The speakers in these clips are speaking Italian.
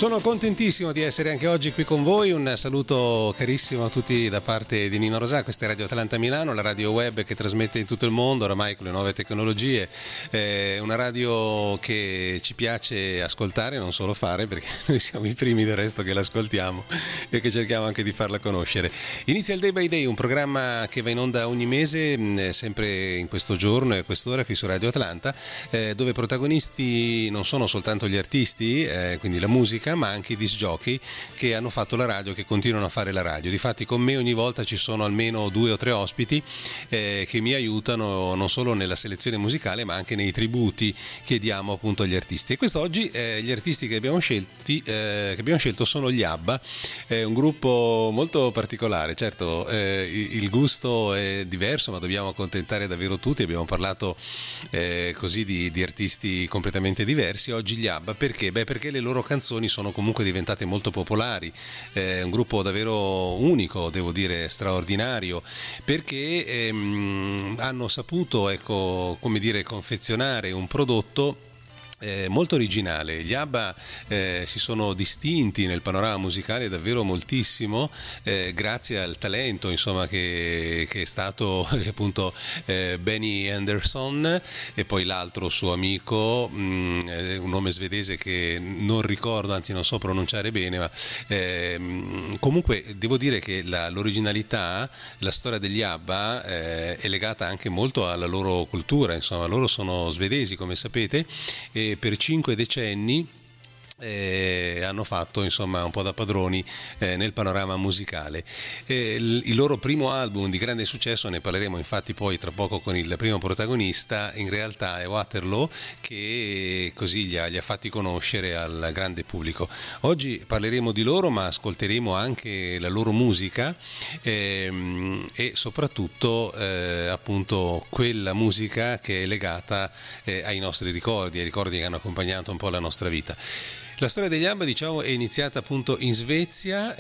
Sono contentissimo di essere anche oggi qui con voi. Un saluto carissimo a tutti da parte di Nino Rosà. Questa è Radio Atalanta Milano, la radio web che trasmette in tutto il mondo oramai con le nuove tecnologie. Una radio che ci piace ascoltare, non solo fare, perché noi siamo i primi del resto che l'ascoltiamo e che cerchiamo anche di farla conoscere. Inizia il Day by Day, un programma che va in onda ogni mese, sempre in questo giorno e a quest'ora qui su Radio Atalanta, dove protagonisti non sono soltanto gli artisti, quindi la musica, ma anche i disc jockey che hanno fatto la radio, che continuano a fare la radio. Difatti con me ogni volta ci sono almeno 2 o 3 ospiti che mi aiutano non solo nella selezione musicale ma anche nei tributi che diamo appunto agli artisti. E quest'oggi gli artisti che abbiamo scelto sono gli ABBA, un gruppo molto particolare. Certo, il gusto è diverso, ma dobbiamo accontentare davvero tutti. Abbiamo parlato così di artisti completamente diversi. Oggi gli ABBA perché? Perché le loro canzoni sono comunque diventate molto popolari, un gruppo davvero unico, devo dire straordinario, perché hanno saputo, confezionare un prodotto molto originale. Gli ABBA si sono distinti nel panorama musicale davvero moltissimo, grazie al talento che è stato appunto Benny Andersson e poi l'altro suo amico, un nome svedese che non ricordo, anzi non so pronunciare bene, ma comunque devo dire che l'originalità, la storia degli ABBA è legata anche molto alla loro cultura. Insomma, loro sono svedesi, come sapete, e per 5 decenni hanno fatto un po' da padroni nel panorama musicale. Il loro primo album di grande successo, ne parleremo infatti poi tra poco con il primo protagonista, in realtà è Waterloo, che così li ha fatti conoscere al grande pubblico. Oggi parleremo di loro, ma ascolteremo anche la loro musica e soprattutto appunto quella musica che è legata ai nostri ricordi, ai ricordi che hanno accompagnato un po' la nostra vita. La storia degli ABBA, è iniziata appunto in Svezia.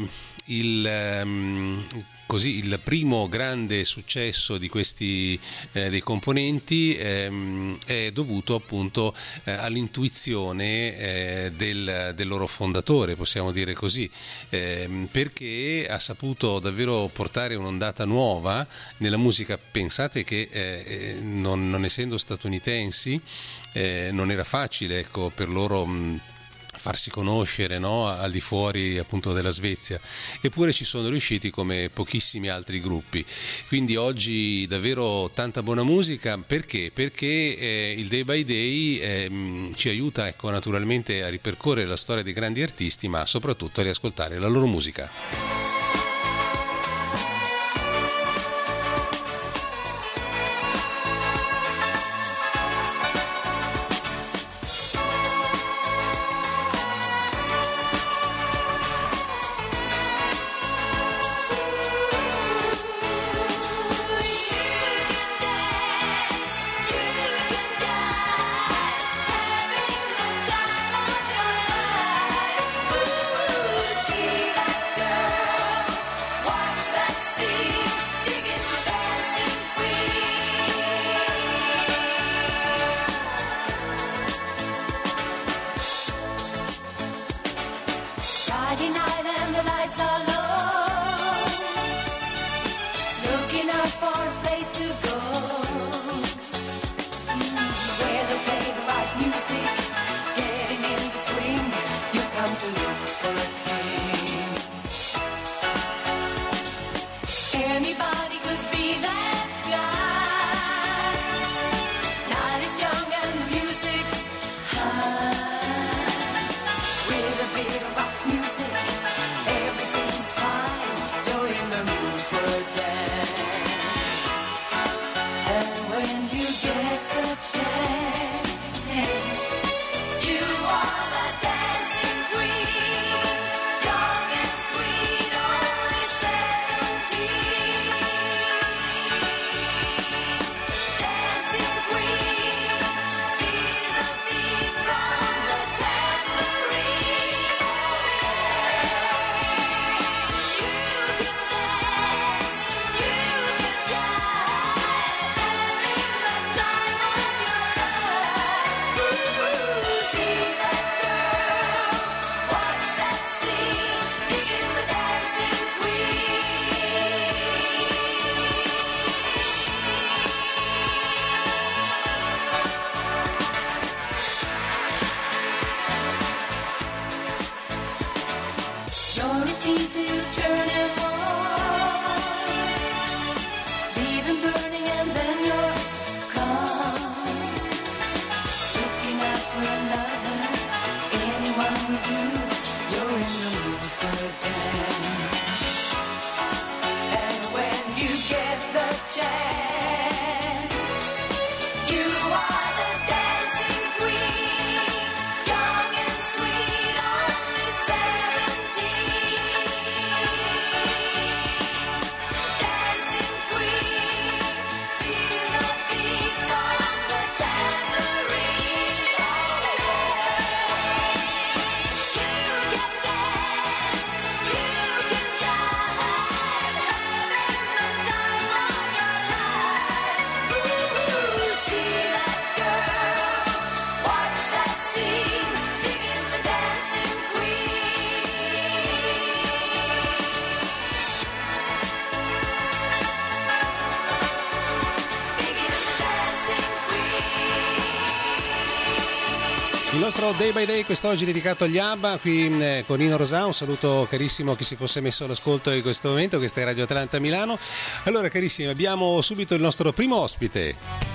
Il primo grande successo di questi dei componenti è dovuto appunto all'intuizione del loro fondatore, possiamo dire così, perché ha saputo davvero portare un'ondata nuova nella musica. Pensate che non essendo statunitensi non era facile per loro farsi conoscere, no? Al di fuori appunto della Svezia, eppure ci sono riusciti come pochissimi altri gruppi. Quindi oggi davvero tanta buona musica. Perché? Perché il Day by Day ci aiuta naturalmente a ripercorrere la storia dei grandi artisti, ma soprattutto a riascoltare la loro musica. Il nostro Day by Day quest'oggi è dedicato agli ABBA, qui con Nino Rosà. Un saluto carissimo a chi si fosse messo all'ascolto in questo momento. Questa è Radio Atlanta Milano. Allora carissimi, abbiamo subito il nostro primo ospite.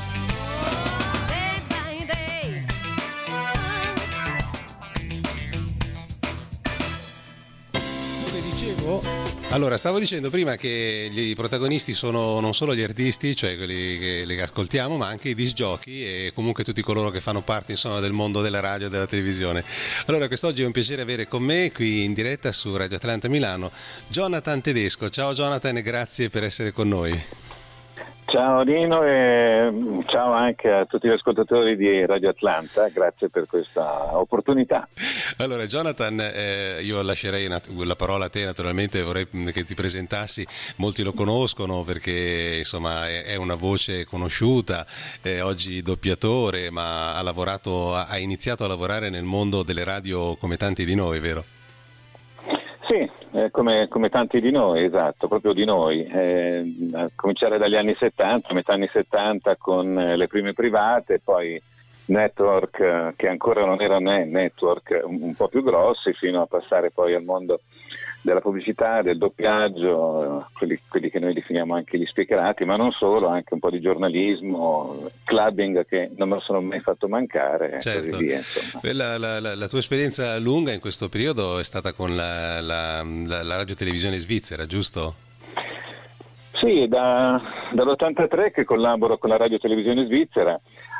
Allora, stavo dicendo prima che i protagonisti sono non solo gli artisti, cioè quelli che li ascoltiamo, ma anche i disc jockey e comunque tutti coloro che fanno parte, insomma, del mondo della radio e della televisione. Allora, quest'oggi è un piacere avere con me qui in diretta su Radio Atlanta Milano Jonathan Tedesco. Ciao Jonathan e grazie per essere con noi. Ciao Nino e ciao anche a tutti gli ascoltatori di Radio Atlanta, grazie per questa opportunità. Allora Jonathan, io lascerei la parola a te, naturalmente vorrei che ti presentassi. Molti lo conoscono perché insomma è una voce conosciuta, oggi doppiatore, ma ha iniziato a lavorare nel mondo delle radio come tanti di noi, vero? Sì, come tanti di noi, esatto, proprio di noi, a cominciare dagli anni 70, metà anni 70 con le prime private, poi network che ancora non erano network un po' più grossi, fino a passare poi al mondo della pubblicità, del doppiaggio, quelli che noi definiamo anche gli speakerati, ma non solo, anche un po' di giornalismo, clubbing che non me lo sono mai fatto mancare, certo. Così via, la tua esperienza lunga in questo periodo è stata con la radio televisione svizzera, giusto? Sì, dall'83 che collaboro con la radio televisione svizzera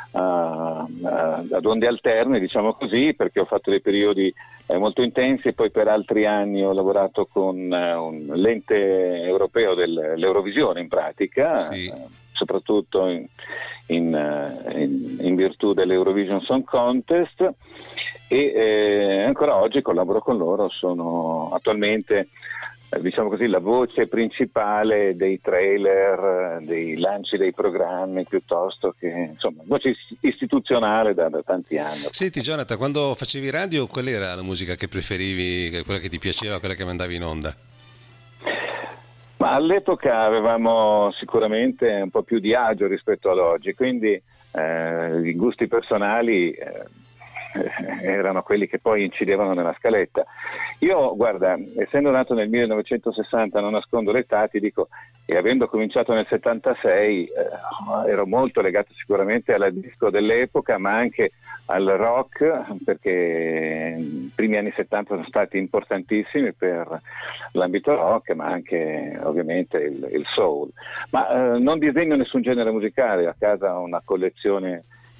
ad onde alterne, diciamo così, perché ho fatto dei periodi molto intensi e poi per altri anni ho lavorato con l'ente europeo dell'Eurovisione in pratica, sì. Soprattutto in virtù dell'Eurovision Song Contest e ancora oggi collaboro con loro, sono attualmente diciamo così la voce principale dei trailer, dei lanci dei programmi, piuttosto che insomma voce istituzionale da tanti anni. Senti Jonathan, quando facevi radio qual era la musica che preferivi, quella che ti piaceva, quella che mandavi in onda? Ma all'epoca avevamo sicuramente un po' più di agio rispetto ad oggi, quindi i gusti personali erano quelli che poi incidevano nella scaletta. Io, guarda, essendo nato nel 1960, non nascondo l'età, ti dico, e avendo cominciato nel 76, ero molto legato sicuramente alla disco dell'epoca, ma anche al rock, perché i primi anni 70 sono stati importantissimi per l'ambito rock, ma anche ovviamente il soul. Ma non disegno nessun genere musicale, a casa ho una collezione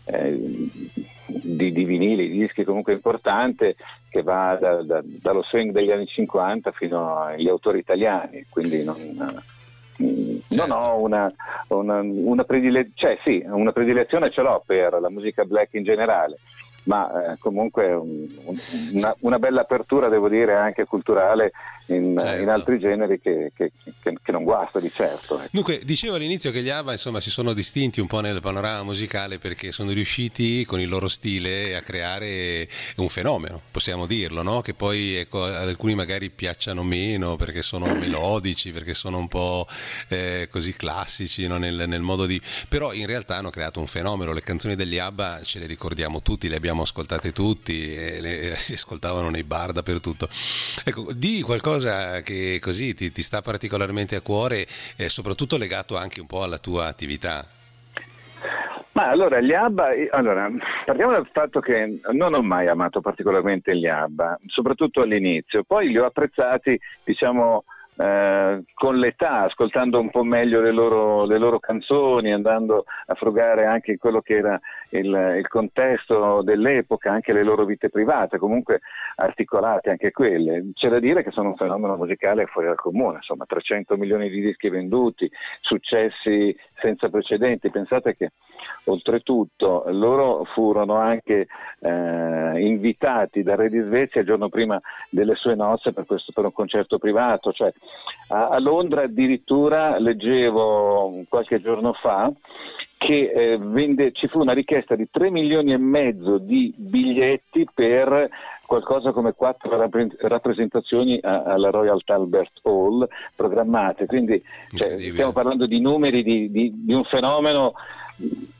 di vinili, di dischi comunque importante, che va dallo swing degli anni 50 fino agli autori italiani, quindi non ho una predilezione, cioè sì, una predilezione ce l'ho per la musica black in generale, ma comunque una bella apertura, devo dire, anche culturale in altri generi che non guasta di certo. Dunque, dicevo all'inizio che gli ABBA insomma si sono distinti un po' nel panorama musicale perché sono riusciti con il loro stile a creare un fenomeno, possiamo dirlo, no? Che poi ad alcuni magari piacciono meno perché sono melodici, perché sono un po' così classici, no? nel modo di... però in realtà hanno creato un fenomeno. Le canzoni degli ABBA ce le ricordiamo tutti, le abbiamo ascoltate tutti, si ascoltavano nei bar dappertutto. Ecco, di qualcosa che così ti sta particolarmente a cuore, soprattutto legato anche un po' alla tua attività. Ma allora gli ABBA, partiamo dal fatto che non ho mai amato particolarmente gli ABBA, soprattutto all'inizio, poi li ho apprezzati, diciamo, con l'età, ascoltando un po' meglio le loro canzoni, andando a frugare anche quello che era il contesto dell'epoca, anche le loro vite private, comunque articolate anche quelle. C'è da dire che sono un fenomeno musicale fuori dal comune, insomma 300 milioni di dischi venduti, successi senza precedenti. Pensate che oltretutto loro furono anche invitati dal re di Svezia il giorno prima delle sue nozze per un concerto privato, cioè a Londra addirittura leggevo qualche giorno fa che ci fu una richiesta di 3 milioni e mezzo di biglietti per qualcosa come 4 rappresentazioni alla Royal Albert Hall programmate, quindi stiamo parlando di numeri di un fenomeno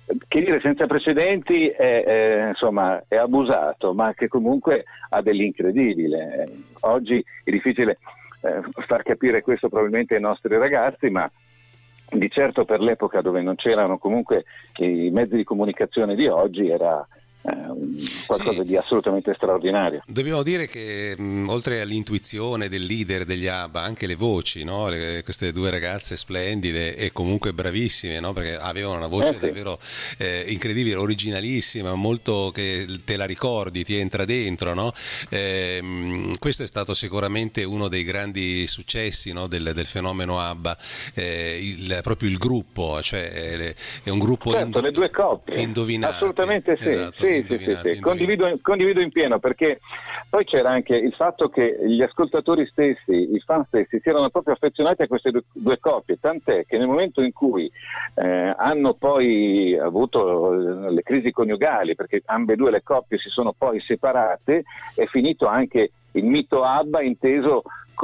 che dire senza precedenti insomma, è abusato, ma che comunque ha dell'incredibile. Oggi è difficile far capire questo probabilmente ai nostri ragazzi, ma di certo per l'epoca dove non c'erano comunque i mezzi di comunicazione di oggi era qualcosa di assolutamente straordinario. Dobbiamo dire che oltre all'intuizione del leader degli ABBA, anche le voci, no? Queste due ragazze splendide e comunque bravissime, no? Perché avevano una voce davvero incredibile, originalissima, molto che te la ricordi, ti entra dentro, no? Questo è stato sicuramente uno dei grandi successi, no? del fenomeno ABBA, proprio il gruppo, cioè è un gruppo le due coppie indovinate. Assolutamente sì. Esatto. Sì. Condivido in pieno, perché poi c'era anche il fatto che gli ascoltatori stessi, i fan stessi, si erano proprio affezionati a queste due coppie, tant'è che nel momento in cui hanno poi avuto le crisi coniugali, perché ambedue le coppie si sono poi separate, è finito anche il mito ABBA inteso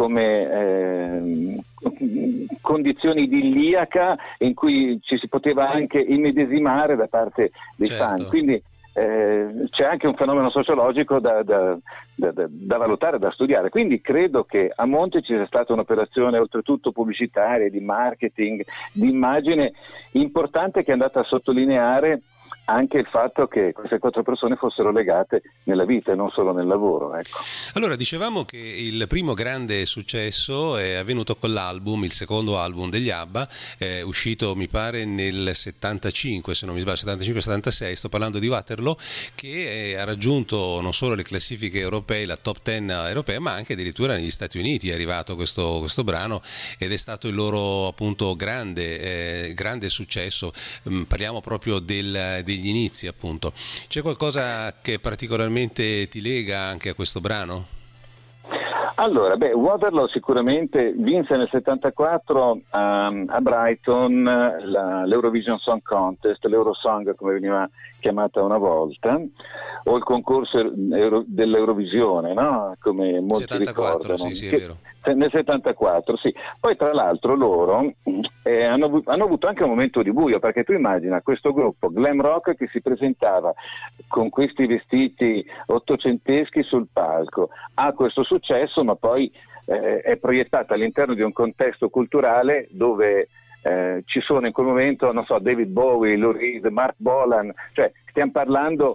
come condizioni idilliaca in cui ci si poteva anche immedesimare da parte dei fan. Quindi c'è anche un fenomeno sociologico da valutare, da studiare. Quindi credo che a monte ci sia stata un'operazione oltretutto pubblicitaria, di marketing, di immagine importante, che è andata a sottolineare anche il fatto che queste quattro persone fossero legate nella vita e non solo nel lavoro. Ecco. Allora, dicevamo che il primo grande successo è avvenuto con l'album, il secondo album degli ABBA, uscito mi pare nel 75, se non mi sbaglio, 75-76, sto parlando di Waterloo, che ha raggiunto non solo le classifiche europee, la top 10 europea, ma anche addirittura negli Stati Uniti è arrivato questo brano, ed è stato il loro appunto grande successo. Parliamo proprio degli inizi, appunto. C'è qualcosa che particolarmente ti lega anche a questo brano? Allora, Waterloo sicuramente vinse nel 74 a Brighton l'Eurovision Song Contest, l'Eurosong come veniva chiamata una volta, o il concorso dell'Eurovisione, no? Come molti 74, ricordano. Sì, è vero. Nel 74, sì. Poi tra l'altro loro hanno avuto anche un momento di buio, perché tu immagina questo gruppo glam rock che si presentava con questi vestiti ottocenteschi sul palco, ha questo successo, ma poi è proiettata all'interno di un contesto culturale dove ci sono in quel momento, non so, David Bowie, Lou Reed, Mark Bolan, cioè stiamo parlando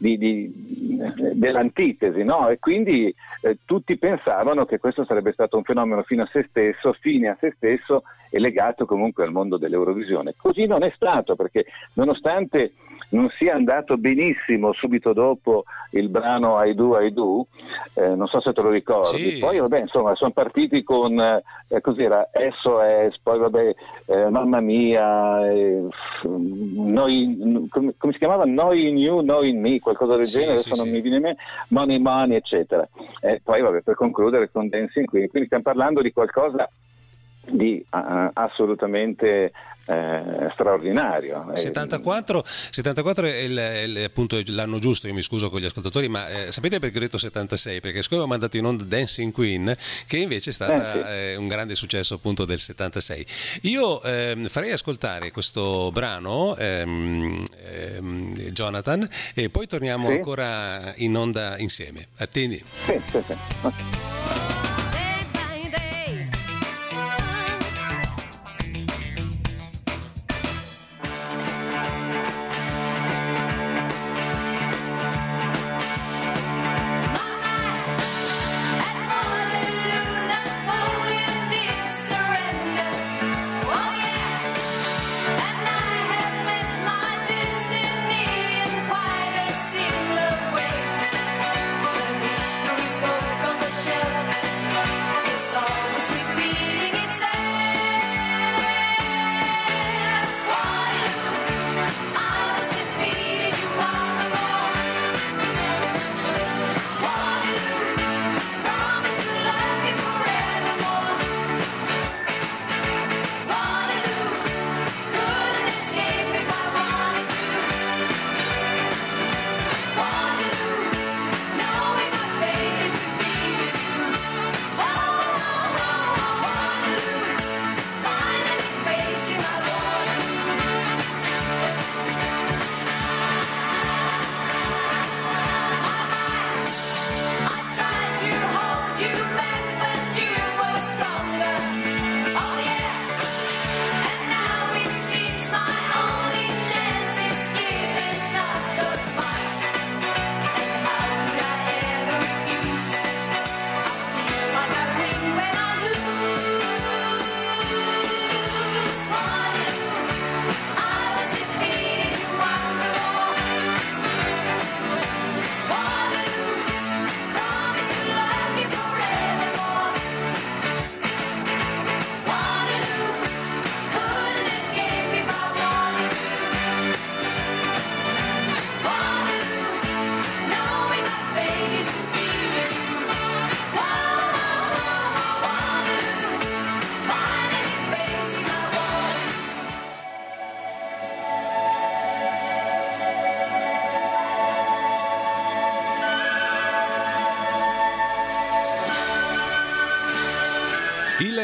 dell'antitesi, no? E quindi tutti pensavano che questo sarebbe stato un fenomeno fine a se stesso e legato comunque al mondo dell'Eurovisione. Così non è stato, perché nonostante non sia andato benissimo subito dopo il brano I Do, non so se te lo ricordi, sì. Poi insomma sono partiti con cos'era, SOS, poi Mamma Mia, come si chiamava? Noi in You, Noi in Me, qualcosa del genere, adesso non mi viene in mente, Money, eccetera. Poi per concludere con Dancing Queen, quindi stiamo parlando di qualcosa di assolutamente straordinario. 74 è appunto l'anno giusto. Io mi scuso con gli ascoltatori, ma sapete perché ho detto 76? Perché siccome ho mandato in onda Dancing Queen, che invece è stata un grande successo appunto del 76. Io farei ascoltare questo brano, Jonathan, e poi torniamo ancora in onda insieme. Attendi. Sì. Okay. The history book on the shelf.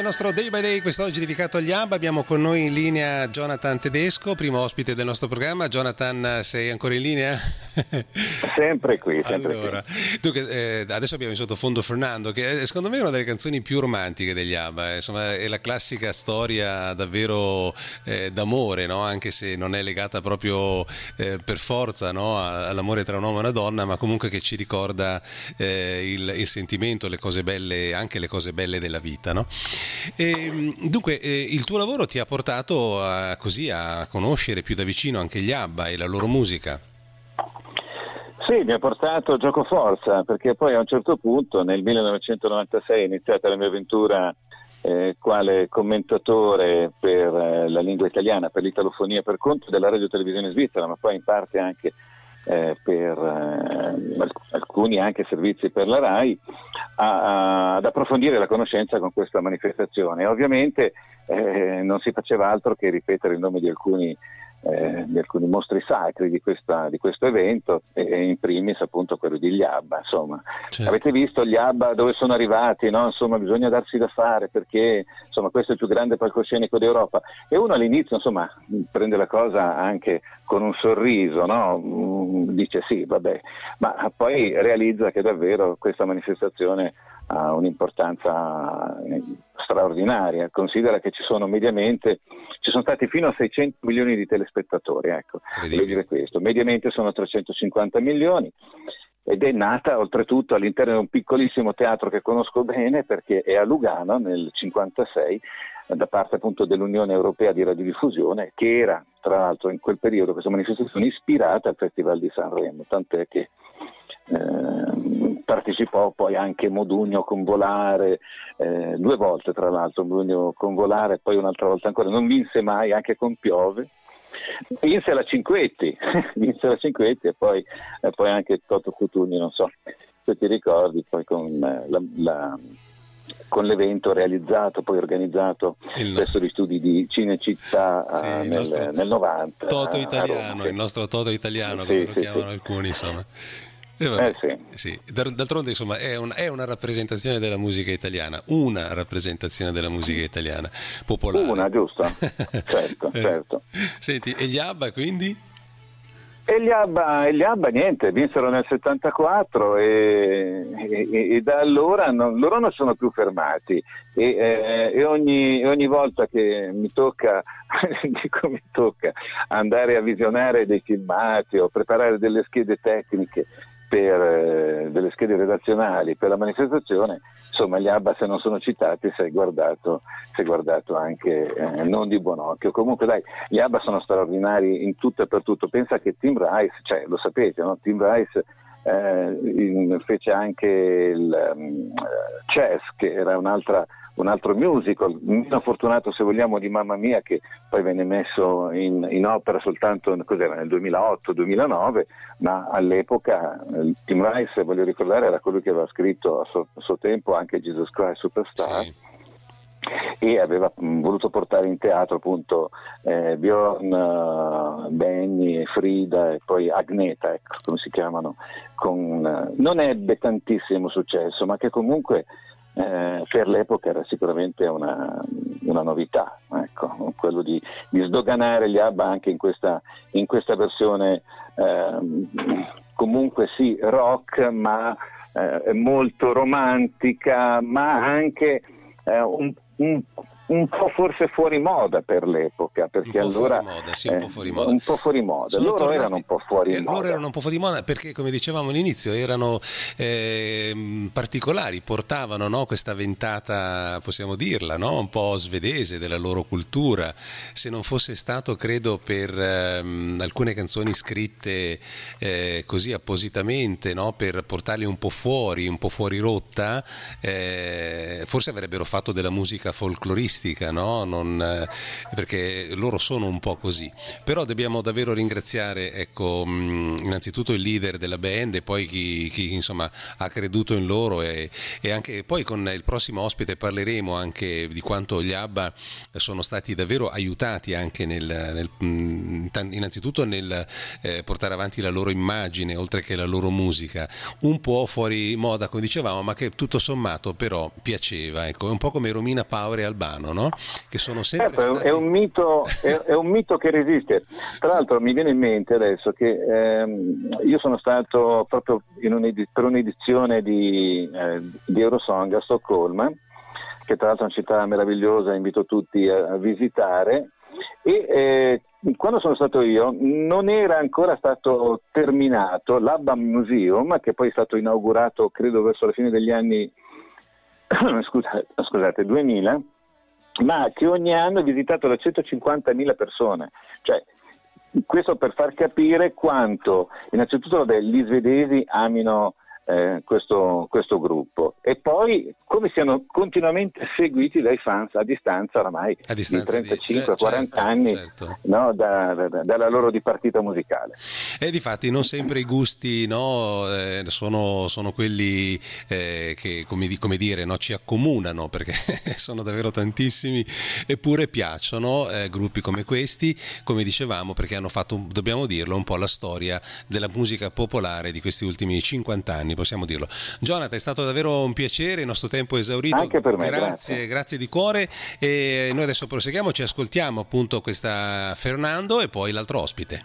il nostro Day by Day quest'oggi dedicato agli ABBA. Abbiamo con noi in linea Jonathan Tedesco, primo ospite del nostro programma. Jonathan, sei ancora in linea? Sempre qui, sempre allora, qui. Dunque, adesso abbiamo in sottofondo Fernando, che secondo me è una delle canzoni più romantiche degli ABBA. Insomma, è la classica storia davvero d'amore, no? Anche se non è legata proprio per forza, no? All'amore tra un uomo e una donna, ma comunque che ci ricorda il sentimento, le cose belle, anche le cose belle della vita, no? E, dunque, il tuo lavoro ti ha portato così a conoscere più da vicino anche gli ABBA e la loro musica. Sì, mi ha portato giocoforza, perché poi a un certo punto nel 1996 è iniziata la mia avventura quale commentatore per la lingua italiana, per l'italofonia, per conto della radio televisione svizzera, ma poi in parte anche per alcuni anche servizi per la RAI, ad approfondire la conoscenza con questa manifestazione. Ovviamente non si faceva altro che ripetere il nome di alcuni mostri sacri di questo evento, e in primis appunto quello degli ABBA. Insomma, certo. Avete visto gli ABBA dove sono arrivati, no? Insomma, bisogna darsi da fare, perché insomma questo è il più grande palcoscenico d'Europa, e uno all'inizio insomma prende la cosa anche con un sorriso, no? Dice sì, vabbè, ma poi realizza che davvero questa manifestazione ha un'importanza straordinaria. Considera che ci sono stati fino a 600 milioni di telespettatori, ecco, voglio dire questo, mediamente sono 350 milioni, ed è nata oltretutto all'interno di un piccolissimo teatro che conosco bene, perché è a Lugano nel 1956, da parte appunto dell'Unione Europea di Radiodiffusione, che era tra l'altro in quel periodo questa manifestazione ispirata al Festival di Sanremo, tant'è che partecipò poi anche Modugno Convolare, 2 volte tra l'altro Modugno Convolare, poi un'altra volta ancora, non vinse mai, anche con Piove. Vinse la Cinquetti e poi anche Toto Cutugno, non so se ti ricordi, poi con l'evento realizzato, poi organizzato presso gli studi di Cinecittà, sì, nel 90. Toto italiano, il nostro Toto italiano, come lo chiamano alcuni, insomma. Sì. D'altronde insomma è una rappresentazione della musica italiana, una rappresentazione della musica italiana popolare. Una, giusto? certo. Senti, e gli ABBA quindi? E gli ABBA niente, vinsero nel 74 e da allora loro non sono più fermati, e ogni volta che mi tocca andare a visionare dei filmati o preparare delle schede tecniche delle schede redazionali per la manifestazione, insomma gli ABBA, se non sono citati, sei guardato anche non di buon occhio. Comunque dai, gli ABBA sono straordinari in tutto e per tutto. Pensa che Tim Rice, cioè lo sapete, no? Tim Rice fece anche il Chess, che era un altro musical, meno fortunato se vogliamo di Mamma Mia, che poi venne messo in opera soltanto nel 2008-2009, ma all'epoca Tim Rice, voglio ricordare, era colui che aveva scritto a suo tempo anche Jesus Christ Superstar, sì. E aveva voluto portare in teatro appunto Bjorn, Benny, Frida e poi Agneta, ecco, come si chiamano, non ebbe tantissimo successo, ma che comunque per l'epoca era sicuramente una novità, ecco, quello di sdoganare gli ABBA anche in questa versione comunque sì rock, ma molto romantica, ma anche un po' forse fuori moda per l'epoca, perché allora un po' fuori moda. Loro erano un po' fuori moda. Loro erano un po' fuori moda perché, come dicevamo all'inizio, erano particolari, portavano, no, questa ventata, possiamo dirla, no, un po' svedese della loro cultura. Se non fosse stato, credo, per alcune canzoni scritte così appositamente, no, per portarli un po' fuori rotta, forse avrebbero fatto della musica folcloristica, artistica, no? Perché loro sono un po' così. Però dobbiamo davvero ringraziare, ecco, innanzitutto il leader della band e poi chi insomma ha creduto in loro, e anche poi con il prossimo ospite parleremo anche di quanto gli ABBA sono stati davvero aiutati anche innanzitutto nel portare avanti la loro immagine oltre che la loro musica, un po' fuori moda come dicevamo, ma che tutto sommato però piaceva, ecco. È un po' come Romina Power e Albano, no? Che sono sempre stati... è un mito che resiste. Tra l'altro mi viene in mente adesso che io sono stato proprio per un'edizione di Eurosong a Stoccolma, che tra l'altro è una città meravigliosa, invito tutti a visitare, e quando sono stato io non era ancora stato terminato l'ABBA Museum, che poi è stato inaugurato credo verso la fine degli anni scusate 2000, ma che ogni anno è visitato da 150.000 persone. Cioè, questo per far capire quanto innanzitutto gli svedesi amino questo gruppo, e poi come siano continuamente seguiti dai fans a distanza oramai di 35-40 anni, certo. No, dalla loro dipartita musicale. E difatti non sempre i gusti, no, sono quelli che come dire, no, ci accomunano, perché sono davvero tantissimi, eppure piacciono gruppi come questi, come dicevamo, perché hanno fatto, dobbiamo dirlo, un po' la storia della musica popolare di questi ultimi 50 anni, possiamo dirlo. Jonathan, è stato davvero un piacere, il nostro tempo è esaurito. Anche per me, grazie di cuore, e noi adesso proseguiamo, ci ascoltiamo appunto questa Fernando e poi l'altro ospite.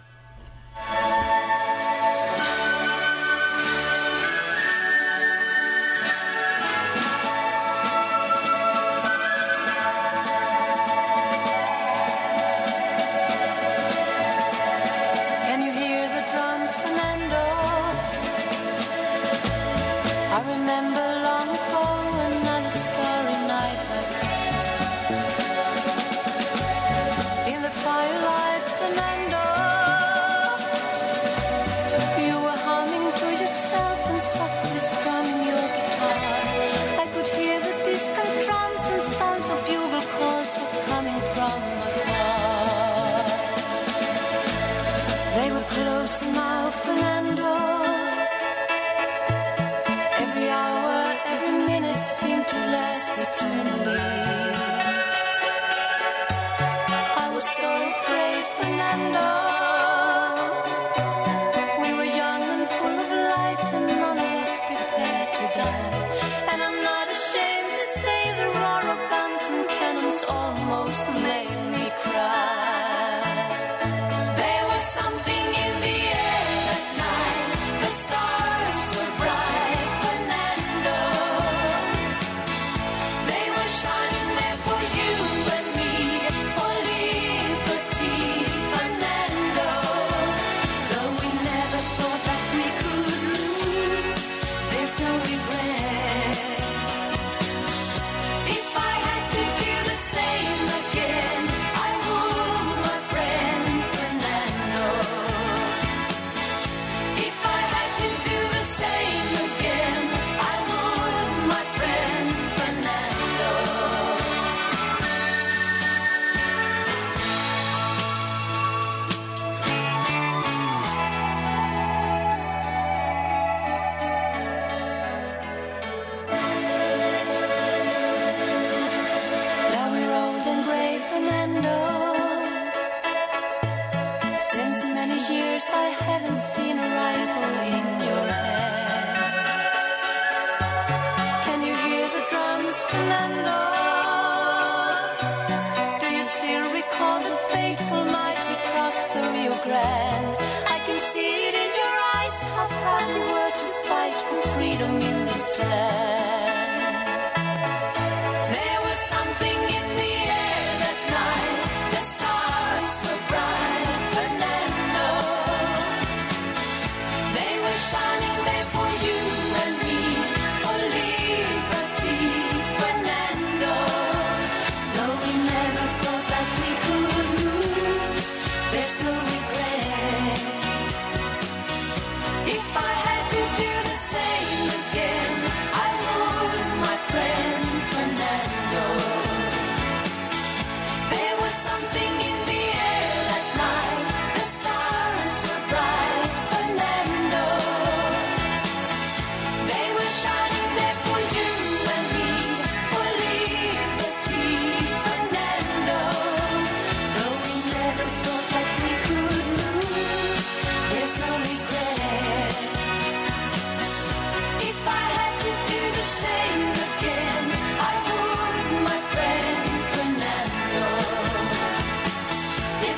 If I had to do the same again, I would.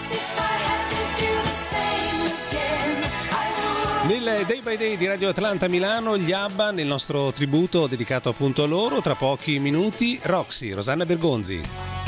Nel Day by Day di Radio Atlanta Milano, gli ABBA, nel nostro tributo dedicato appunto a loro, tra pochi minuti Roxy, Rosanna Bergonzi.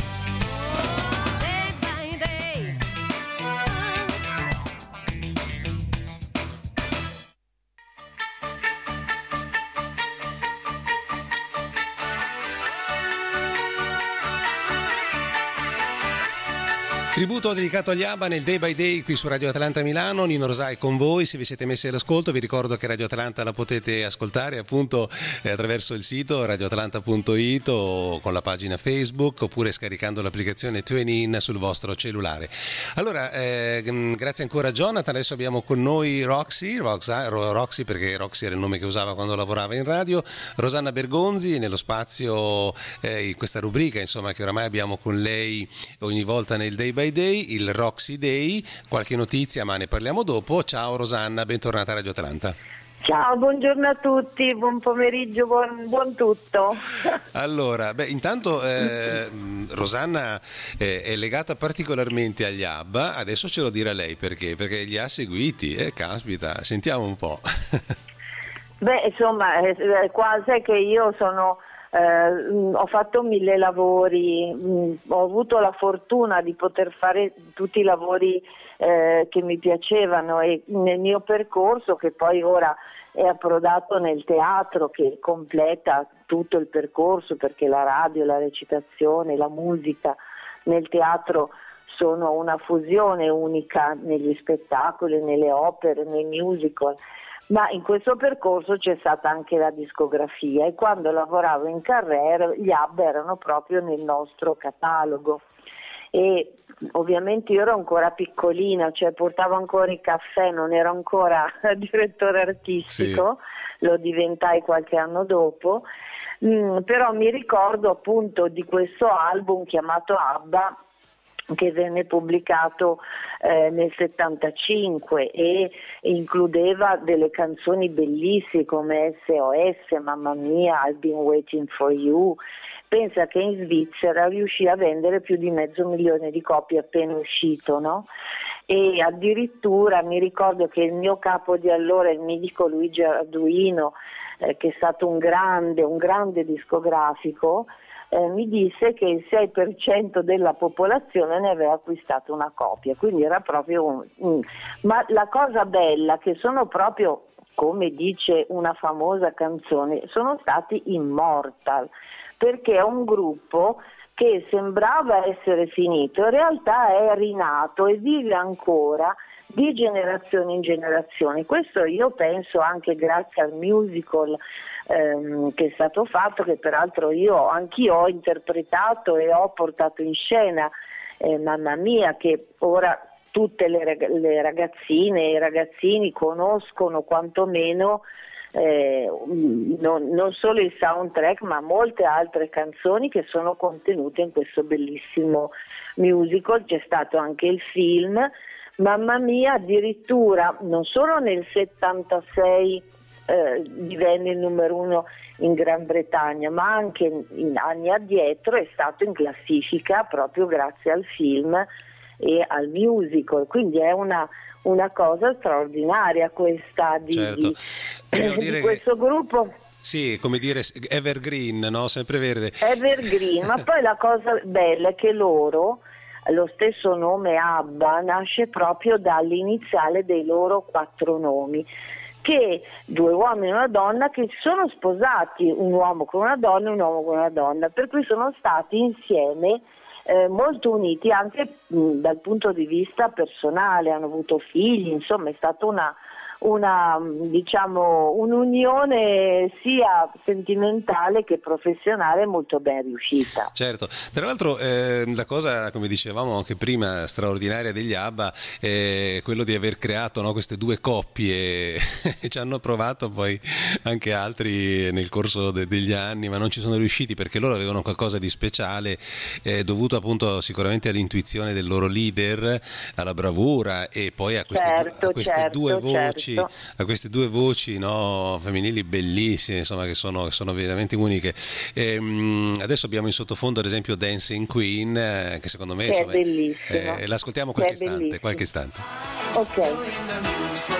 Tributo dedicato agli ABBA nel Day by Day qui su Radio Atlanta Milano. Nino Rosai con voi. Se vi siete messi all'ascolto vi ricordo che Radio Atlanta la potete ascoltare appunto attraverso il sito radioatlanta.it o con la pagina Facebook, oppure scaricando l'applicazione TuneIn sul vostro cellulare. Allora grazie ancora a Jonathan. Adesso abbiamo con noi Roxy perché Roxy era il nome che usava quando lavorava in radio, Rosanna Bergonzi nello spazio in questa rubrica insomma che oramai abbiamo con lei ogni volta nel Day by Day, il Roxy Day. Qualche notizia ma ne parliamo dopo. Ciao Rosanna, bentornata a Radio Atlanta. Ciao, buongiorno a tutti, buon pomeriggio, buon tutto. Allora, intanto Rosanna è legata particolarmente agli ABBA, adesso ce lo dirà lei perché li ha seguiti, caspita, sentiamo un po'. Insomma, sai che io sono... ho fatto 1000 lavori, ho avuto la fortuna di poter fare tutti i lavori che mi piacevano, e nel mio percorso, che poi ora è approdato nel teatro, che completa tutto il percorso, perché la radio, la recitazione, la musica nel teatro sono una fusione unica negli spettacoli, nelle opere, nei musical. Ma in questo percorso c'è stata anche la discografia, e quando lavoravo in Carrera gli ABBA erano proprio nel nostro catalogo, e ovviamente io ero ancora piccolina, cioè portavo ancora il caffè, non ero ancora direttore artistico, sì. Lo diventai qualche anno dopo, però mi ricordo appunto di questo album chiamato ABBA, che venne pubblicato nel 75 e includeva delle canzoni bellissime come SOS, Mamma Mia, I've Been Waiting for You. Pensa che in Svizzera riuscì a vendere più di 500.000 di copie appena uscito, no? E addirittura mi ricordo che il mio capo di allora, il mitico Luigi Arduino, che è stato un grande discografico, mi disse che il 6% della popolazione ne aveva acquistato una copia, quindi era proprio ma la cosa bella che sono proprio, come dice una famosa canzone, sono stati immortal, perché è un gruppo che sembrava essere finito, in realtà è rinato e vive ancora di generazione in generazione. Questo io penso anche grazie al musical che è stato fatto, che peraltro anch'io ho interpretato e ho portato in scena, Mamma Mia, che ora tutte le ragazzine e i ragazzini conoscono quantomeno non solo il soundtrack ma molte altre canzoni che sono contenute in questo bellissimo musical. C'è stato anche il film Mamma Mia, addirittura non solo nel 76 divenne il numero 1 in Gran Bretagna, ma anche in anni addietro è stato in classifica proprio grazie al film e al musical, quindi è una cosa straordinaria questa di questo gruppo. Sì, come dire evergreen, no? Sempre verde. Evergreen, ma poi la cosa bella è che lo stesso nome ABBA nasce proprio dall'iniziale dei loro 4 nomi, che 2 uomini e una donna che si sono sposati, un uomo con una donna e un uomo con una donna, per cui sono stati insieme molto uniti anche dal punto di vista personale, hanno avuto figli, insomma è stata un'unione sia sentimentale che professionale molto ben riuscita. Certo, tra l'altro la cosa, come dicevamo anche prima, straordinaria degli ABBA è quello di aver creato, no, queste 2 coppie e ci hanno provato poi anche altri nel corso degli anni, ma non ci sono riusciti perché loro avevano qualcosa di speciale dovuto appunto sicuramente all'intuizione del loro leader, alla bravura e poi a queste, 2 voci a queste due voci, no, femminili bellissime, insomma, che sono veramente uniche. Adesso abbiamo in sottofondo ad esempio Dancing Queen, che secondo me è bellissimo. L'ascoltiamo qualche istante. Ok.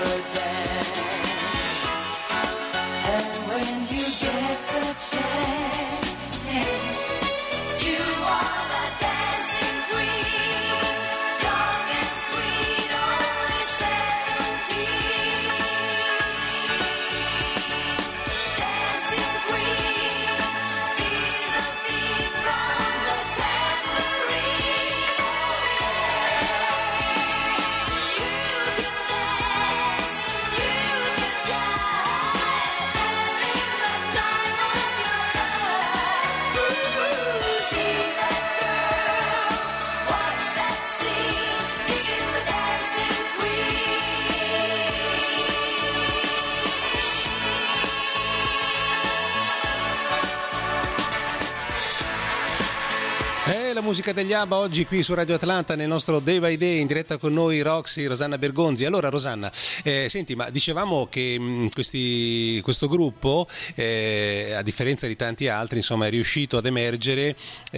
La musica degli ABBA oggi qui su Radio Atlanta nel nostro Day by Day, in diretta con noi Roxy, Rosanna Bergonzi. Allora Rosanna, senti, ma dicevamo che questo gruppo, a differenza di tanti altri, insomma, è riuscito ad emergere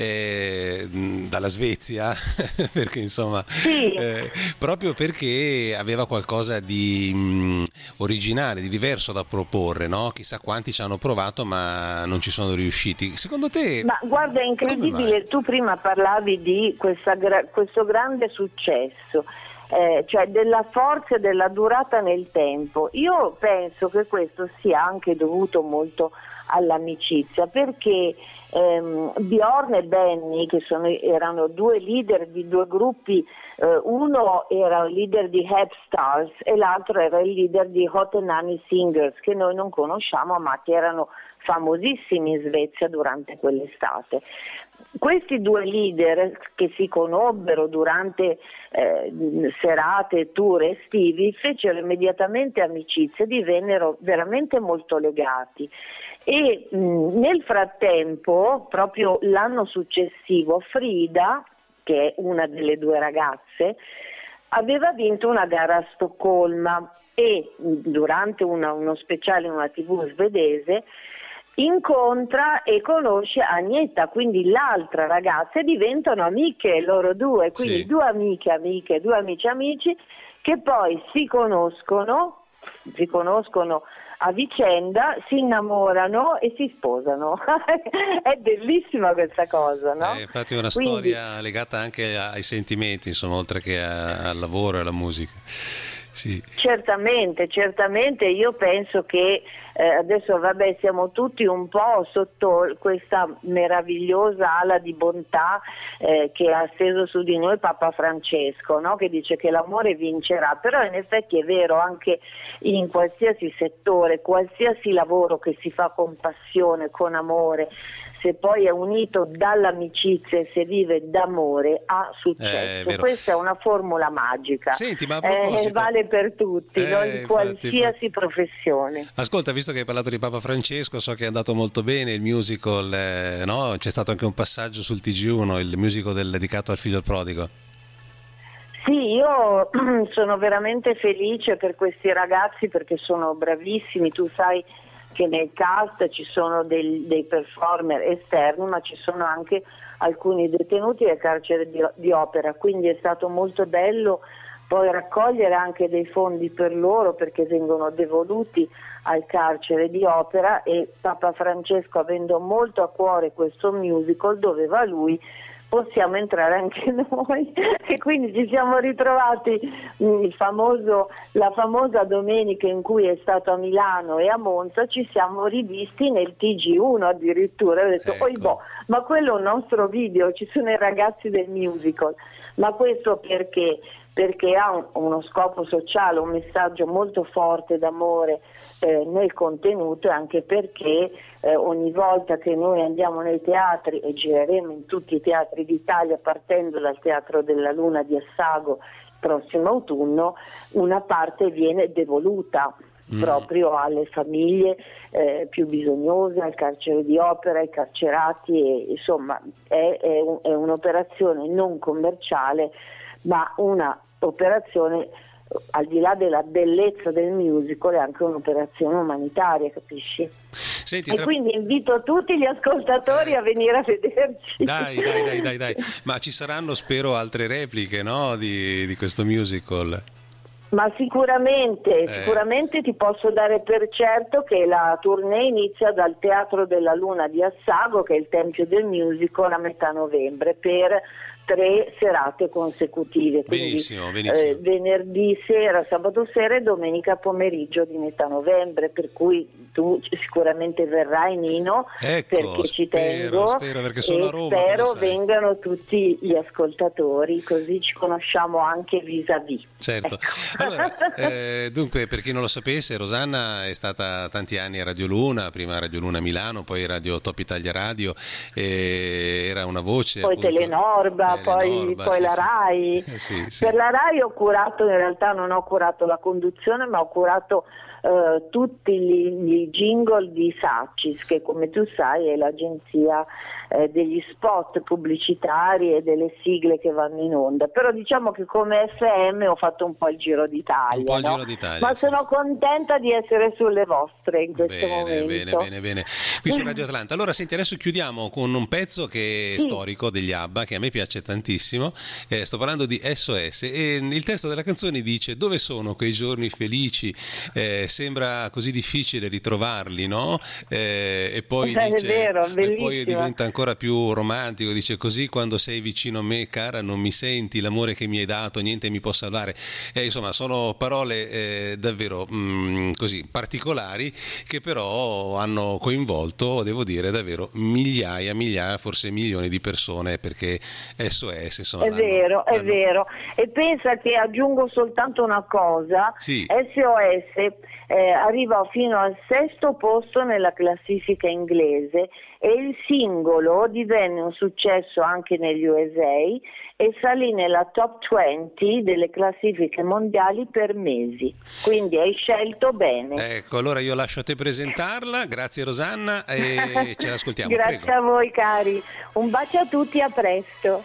dalla Svezia perché insomma sì. Proprio perché aveva qualcosa di originale, di diverso da proporre, no? Chissà quanti ci hanno provato ma non ci sono riusciti. Secondo te? Ma guarda, è incredibile, tu prima parlavi di questo grande successo, cioè della forza e della durata nel tempo. Io penso che questo sia anche dovuto molto all'amicizia, perché Bjorn e Benny, che erano due leader di due gruppi, uno era il leader di Hep Stars e l'altro era il leader di Hot Nanny Singers, che noi non conosciamo ma che erano famosissimi in Svezia durante quell'estate. Questi due leader, che si conobbero durante serate, tour estivi, fecero immediatamente amicizia e divennero veramente molto legati. E nel frattempo, proprio l'anno successivo, Frida, che è una delle due ragazze, aveva vinto una gara a Stoccolma e durante uno speciale in una TV svedese incontra e conosce Agneta, quindi l'altra ragazza, e diventano amiche loro due, quindi sì. Due amiche, due amici che poi si conoscono a vicenda, si innamorano e si sposano. È bellissima questa cosa, no? Infatti è una storia legata anche ai sentimenti, insomma, oltre che al lavoro e alla musica. Sì. Certamente, io penso che adesso siamo tutti un po' sotto questa meravigliosa ala di bontà che ha steso su di noi Papa Francesco, no? Che dice che l'amore vincerà, però in effetti è vero anche in qualsiasi settore, qualsiasi lavoro che si fa con passione, con amore, se poi è unito dall'amicizia e se vive d'amore, ha successo. Questa è una formula magica. Senti, ma a proposito, vale per tutti, in qualsiasi professione. Ascolta, visto che hai parlato di Papa Francesco, so che è andato molto bene il musical, no? C'è stato anche un passaggio sul TG1, il musical dedicato al figlio prodigo. Sì, io sono veramente felice per questi ragazzi perché sono bravissimi. Tu sai che nel cast ci sono dei performer esterni, ma ci sono anche alcuni detenuti del carcere di Opera, quindi è stato molto bello poi raccogliere anche dei fondi per loro, perché vengono devoluti al carcere di Opera, e Papa Francesco, avendo molto a cuore questo musical, dove va lui possiamo entrare anche noi, e quindi ci siamo ritrovati la famosa domenica in cui è stato a Milano e a Monza, ci siamo rivisti nel TG1 addirittura. Ho detto, ecco. ma quello è un nostro video, ci sono i ragazzi del musical. Ma questo perché ha uno scopo sociale, un messaggio molto forte d'amore nel contenuto, e anche perché ogni volta che noi andiamo nei teatri, e gireremo in tutti i teatri d'Italia partendo dal Teatro della Luna di Assago il prossimo autunno, una parte viene devoluta proprio alle famiglie più bisognose, al carcere di Opera, ai carcerati, e insomma è un'operazione non commerciale, ma una operazione al di là della bellezza del musical è anche un'operazione umanitaria, capisci? Senti, e quindi invito tutti gli ascoltatori a venire a vederci. Dai, ma ci saranno, spero, altre repliche, no, di questo musical? Ma sicuramente ti posso dare per certo che la tournée inizia dal Teatro della Luna di Assago, che è il tempio del musical, a metà novembre, per 3 serate consecutive, quindi benissimo. venerdì sera, sabato sera e domenica pomeriggio di metà novembre, per cui tu sicuramente verrai, Nino, perché ci tengo, spero perché sono a Roma, spero vengano tutti gli ascoltatori, così ci conosciamo anche vis-à-vis. Certo. Ecco. Allora, dunque, per chi non lo sapesse, Rosanna è stata tanti anni a Radio Luna, prima Radio Luna Milano, poi Radio Top Italia Radio, era una voce, poi appunto, Telenorba, poi la Rai. Sì. Per la Rai ho curato, in realtà non ho curato la conduzione, ma ho curato tutti gli jingle di Sacis, che come tu sai è l'agenzia degli spot pubblicitari e delle sigle che vanno in onda. Però diciamo che come FM ho fatto un po' il giro d'Italia, ma sono contenta di essere sulle vostre in questo momento. Bene, qui su Radio Atlanta. Allora senti, adesso chiudiamo con un pezzo che è storico degli ABBA, che a me piace tantissimo. Sto parlando di SOS e il testo della canzone dice: dove sono quei giorni felici, sembra così difficile ritrovarli, no? E poi dice, è vero, e poi diventa ancora più romantico, dice: così quando sei vicino a me, cara, non mi senti, l'amore che mi hai dato niente mi può salvare. Insomma, sono parole davvero così particolari, che però hanno coinvolto, devo dire, davvero migliaia, forse milioni di persone, perché SOS, insomma, è vero. E pensa che aggiungo soltanto una cosa: SOS arriva fino al 6° posto nella classifica inglese e il singolo divenne un successo anche negli USA e salì nella top 20 delle classifiche mondiali per mesi, quindi hai scelto bene. Ecco, allora io lascio a te presentarla. Grazie Rosanna e ce l'ascoltiamo. Grazie, prego. A voi cari, un bacio a tutti, a presto.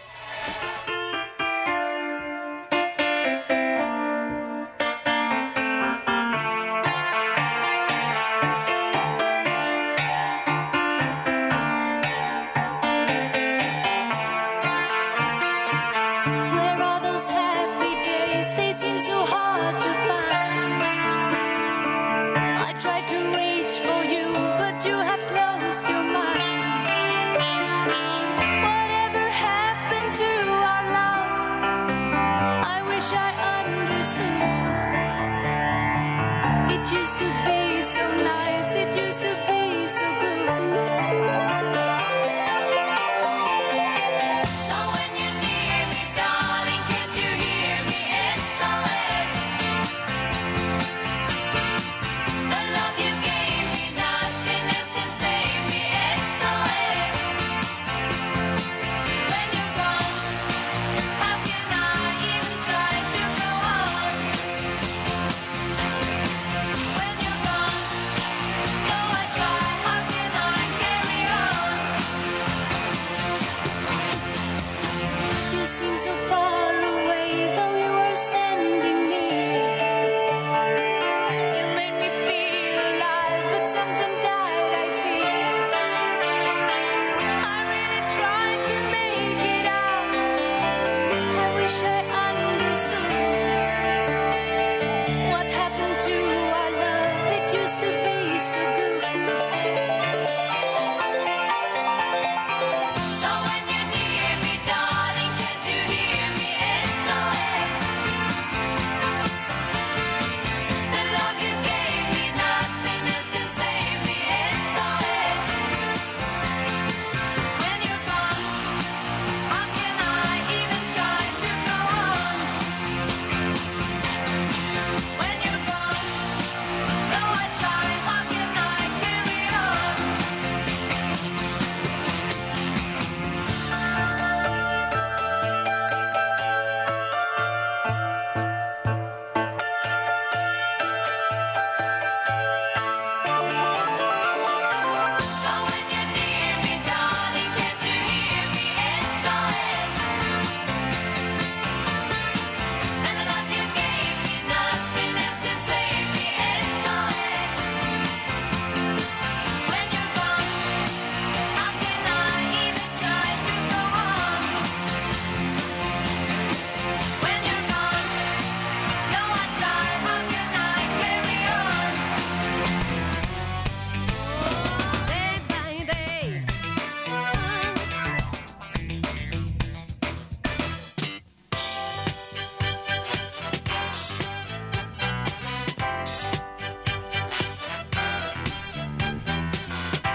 Whatever happened to our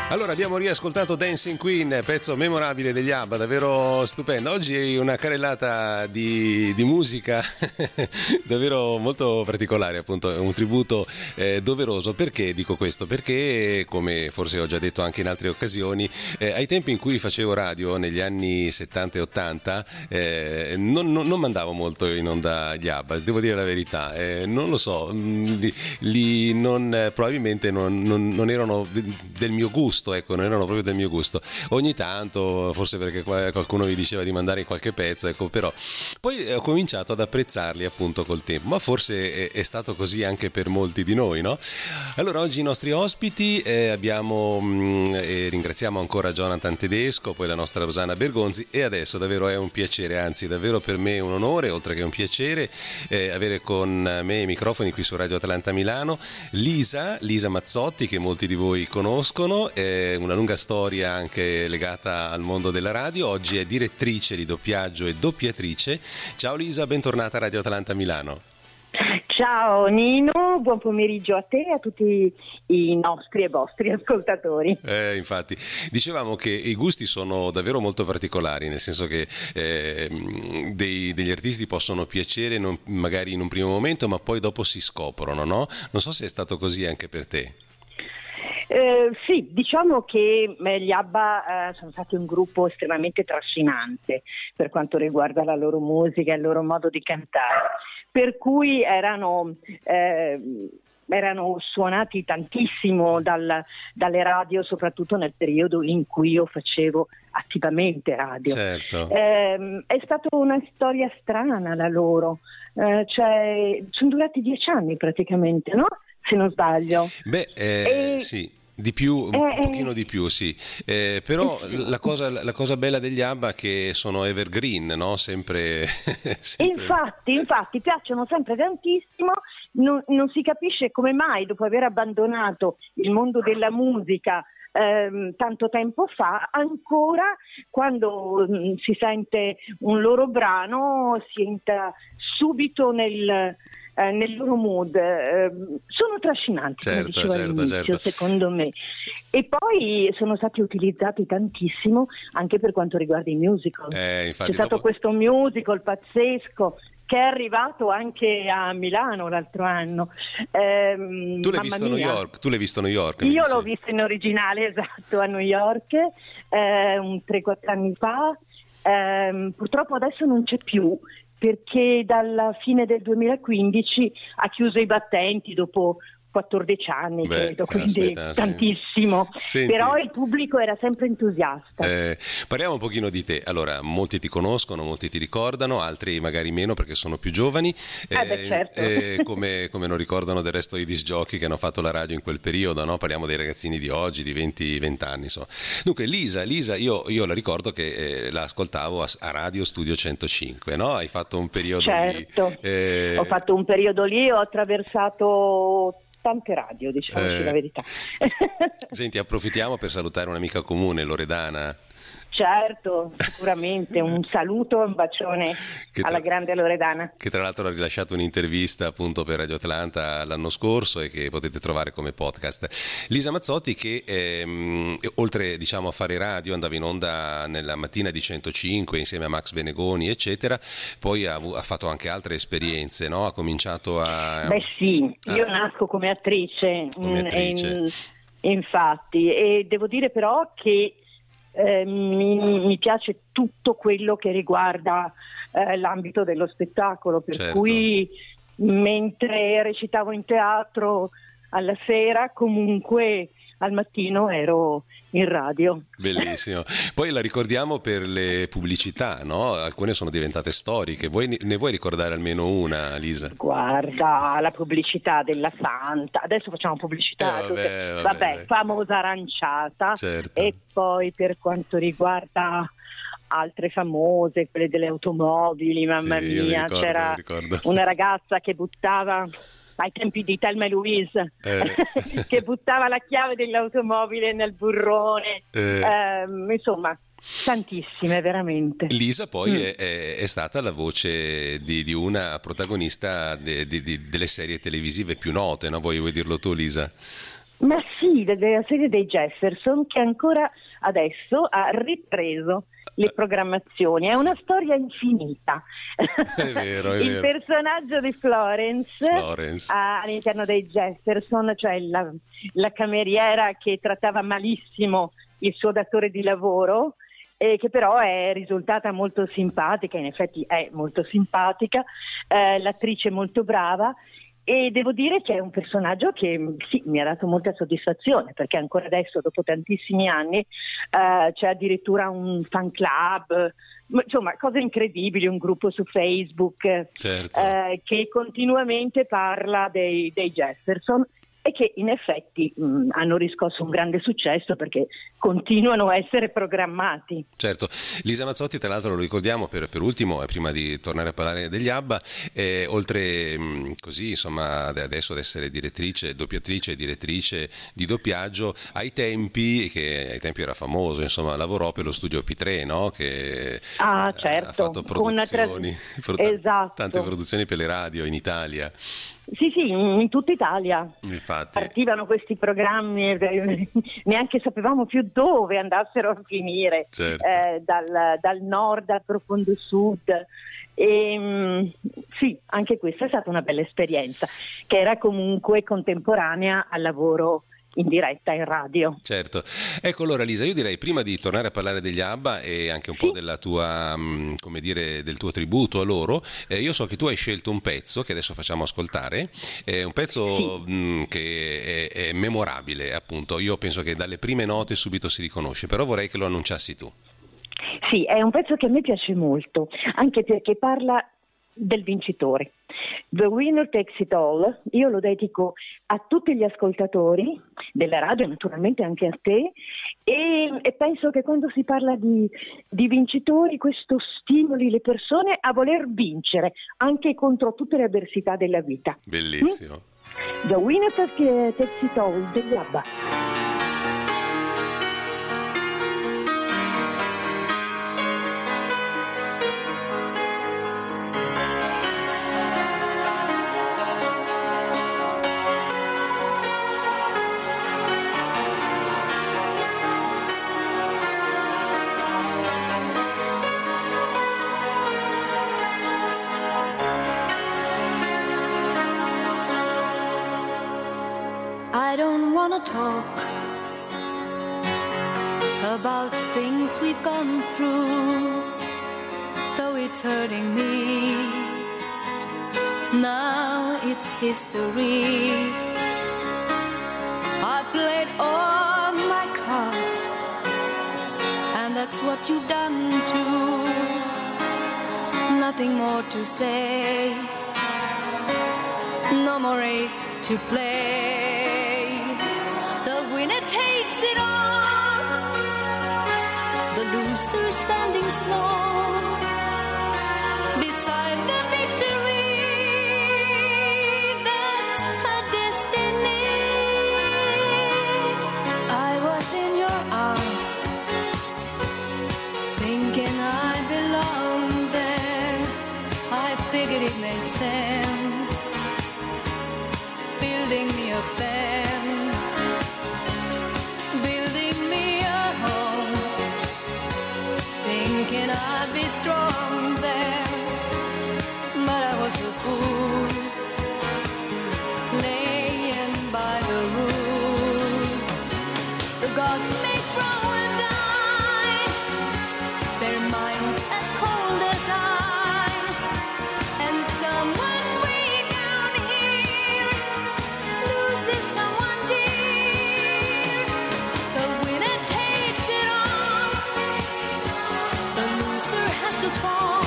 Allora, abbiamo riascoltato Dancing Queen, pezzo memorabile degli ABBA, davvero stupendo. Oggi una carrellata di musica davvero molto particolare, appunto, un tributo doveroso. Perché dico questo? Perché, come forse ho già detto anche in altre occasioni, ai tempi in cui facevo radio, negli anni 70 e 80, non mandavo molto in onda gli ABBA, devo dire la verità. Non lo so, probabilmente non erano del mio gusto. Ecco, non erano proprio del mio gusto. Ogni tanto, forse perché qualcuno mi diceva di mandare qualche pezzo, ecco, però poi ho cominciato ad apprezzarli appunto col tempo, ma forse è stato così anche per molti di noi, no? Allora, oggi i nostri ospiti abbiamo ringraziamo ancora Jonathan Tedesco, poi la nostra Rosanna Bergonzi, e adesso davvero è un piacere, anzi davvero per me un onore, oltre che un piacere, avere con me i microfoni qui su Radio Atalanta Milano Lisa Mazzotti, che molti di voi conoscono, una lunga storia anche legata al mondo della radio. Oggi è direttrice di doppiaggio e doppiatrice. Ciao Lisa, bentornata a Radio Atalanta Milano. Ciao Nino, buon pomeriggio a te e a tutti i nostri e vostri ascoltatori. Infatti, dicevamo che i gusti sono davvero molto particolari, nel senso che degli artisti possono piacere magari in un primo momento, ma poi dopo si scoprono, no? Non so se è stato così anche per te. Sì, diciamo che gli ABBA sono stati un gruppo estremamente trascinante per quanto riguarda la loro musica e il loro modo di cantare, per cui erano suonati tantissimo dalle radio, soprattutto nel periodo in cui io facevo attivamente radio. Certo. È stata una storia strana la loro, sono durati 10 anni praticamente, no? Se non sbaglio. Sì, di più, un pochino di più, sì. Però la cosa bella degli ABBA è che sono evergreen, no? Sempre. Infatti piacciono sempre tantissimo. Non si capisce come mai, dopo aver abbandonato il mondo della musica tanto tempo fa, ancora quando si sente un loro brano si entra subito nel loro mood. Sono trascinanti, come dicevo all'inizio, secondo me, e poi sono stati utilizzati tantissimo anche per quanto riguarda i musical. C'è stato questo musical pazzesco che è arrivato anche a Milano l'altro anno. Tu l'hai visto a New York? Tu l'hai visto a New York? Io l'ho visto in originale, esatto, a New York 3-4 anni fa. Purtroppo adesso non c'è più, perché dalla fine del 2015 ha chiuso i battenti dopo 14 anni, credo, quindi tantissimo. Senti, però il pubblico era sempre entusiasta. Parliamo un pochino di te. Allora, molti ti conoscono, molti ti ricordano, altri magari meno perché sono più giovani, certo. come non ricordano del resto i disc jockey che hanno fatto la radio in quel periodo, no? Parliamo dei ragazzini di oggi, di 20 anni. So. Dunque, Lisa, io la ricordo che la ascoltavo a Radio Studio 105, no? Hai fatto un periodo certo. lì. Ho fatto un periodo lì, ho attraversato tante radio, diciamoci la verità. Senti, approfittiamo per salutare un'amica comune, Loredana. Certo, sicuramente, un saluto e un bacione alla grande Loredana. Che tra l'altro ha rilasciato un'intervista appunto per Radio Atalanta l'anno scorso e che potete trovare come podcast. Lisa Mazzotti che oltre diciamo a fare radio andava in onda nella mattina di 105 insieme a Max Benegoni eccetera, poi ha fatto anche altre esperienze, no? Ha cominciato a... Io nasco come attrice. Infatti, e devo dire però che mi piace tutto quello che riguarda l'ambito dello spettacolo, per cui mentre recitavo in teatro alla sera, comunque al mattino ero in radio. Bellissimo. Poi la ricordiamo per le pubblicità, no? Alcune sono diventate storiche. Ne vuoi ricordare almeno una, Lisa? Guarda, la pubblicità della Fanta. Adesso facciamo pubblicità. Vabbè, famosa aranciata. Certo. E poi per quanto riguarda altre famose, quelle delle automobili, mamma mia, c'era una ragazza che buttava ai tempi di Thelma e Louise che buttava la chiave dell'automobile nel burrone, insomma tantissime veramente. Lisa poi è stata la voce di una protagonista delle serie televisive più note, no? Vuoi dirlo tu, Lisa? Ma sì, della serie dei Jefferson, che ancora adesso ha ripreso le programmazioni. È una storia infinita. È vero, è Il vero. personaggio di Florence. All'interno dei Jefferson, cioè la cameriera che trattava malissimo il suo datore di lavoro, che però è risultata molto simpatica, in effetti è molto simpatica, l'attrice è molto brava. E devo dire che è un personaggio che sì, mi ha dato molta soddisfazione, perché ancora adesso, dopo tantissimi anni, c'è addirittura un fan club, insomma cose incredibili, un gruppo su Facebook, certo, che continuamente parla dei Jefferson, e che in effetti hanno riscosso un grande successo perché continuano a essere programmati. Certo. Lisa Mazzotti, tra l'altro, lo ricordiamo per ultimo, prima di tornare a parlare degli ABBA, oltre così insomma adesso ad essere direttrice, doppiatrice e direttrice di doppiaggio, ai tempi era famoso, insomma lavorò per lo studio P3, no? Che certo, ha fatto produzioni, esatto, tante produzioni per le radio in Italia. Sì, in tutta Italia. Infatti. Partivano questi programmi, neanche sapevamo più dove andassero a finire, certo. Dal nord al profondo sud. E, sì, anche questa è stata una bella esperienza, che era comunque contemporanea al lavoro in diretta in radio. Certo. Ecco, allora Lisa, io direi, prima di tornare a parlare degli ABBA e anche un po' della tua, come dire, del tuo tributo a loro, io so che tu hai scelto un pezzo che adesso facciamo ascoltare, un pezzo che è memorabile, appunto. Io penso che dalle prime note subito si riconosce, però vorrei che lo annunciassi tu. Sì, è un pezzo che a me piace molto, anche perché parla del vincitore. The Winner Takes It All, io lo dedico a tutti gli ascoltatori della radio, naturalmente anche a te, e penso che quando si parla di vincitori questo stimoli le persone a voler vincere anche contro tutte le avversità della vita. Bellissimo. The Winner Takes It All degli ABBA. I don't wanna talk about things we've gone through, though it's hurting me. Now it's history. I played all my cards, and that's what you've done too. Nothing more to say, no more race to play. The winner takes it all, the loser standing small beside the victory. That's her destiny. I was in your arms, thinking I belonged there. I figured it made sense, building me a fence, building me a home, thinking I'd be strong there, but I was a fool, laying by the rules. The gods make wrong with dice, their minds as cold as ice, and someone way down here loses someone dear. The winner takes it all, the loser has to fall.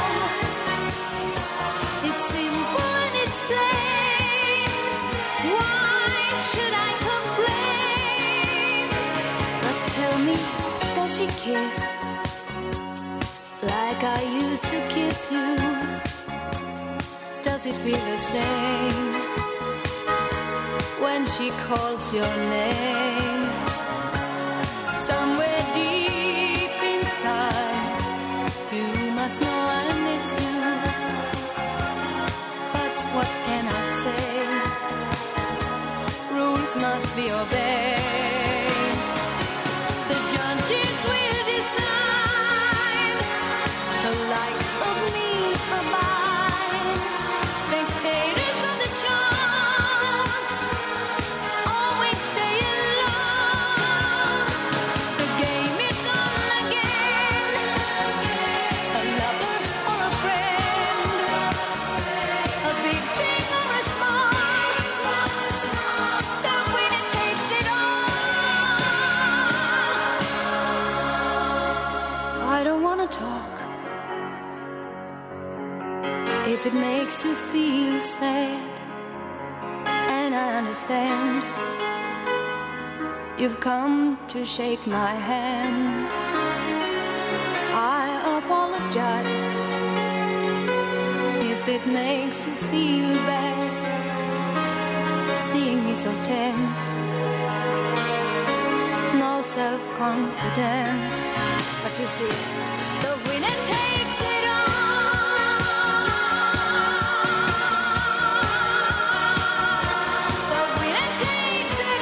It's simple and it's plain, why should I complain? But tell me, does she kiss like I used to kiss you? Does it feel the same when she calls your name? Somewhere deep inside, you must know I miss you. But what can I say? Rules rules must be obeyed. The judges will decide, the likes of me abide. Spectators of the show always stay in love. The game is on again, a lover or a friend, a big thing or a small, the winner takes it all. I don't wanna talk if it makes you feel sad, and I understand you've come to shake my hand. I apologize if it makes you feel bad, seeing me so tense, no self-confidence. But you see, the winner takes it all. The winner takes it